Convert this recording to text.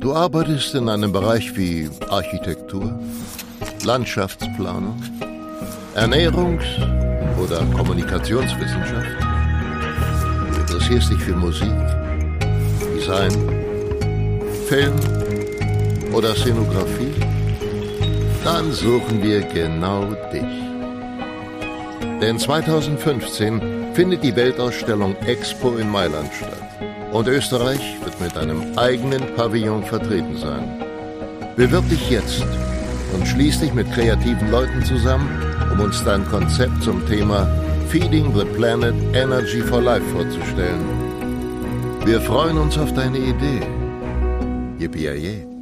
Du arbeitest in einem Bereich wie Architektur, Landschaftsplanung, Ernährungs- oder Kommunikationswissenschaft. Du interessierst dich für Musik, Design, Film oder Szenografie. Dann suchen wir genau dich. Denn 2015 findet die Weltausstellung Expo in Mailand statt. Und Österreich wird mit einem eigenen Pavillon vertreten sein. Bewirb dich jetzt und schließ dich mit kreativen Leuten zusammen, um uns dein Konzept zum Thema Feeding the Planet Energy for Life vorzustellen. Wir freuen uns auf deine Idee. Yippie-yay.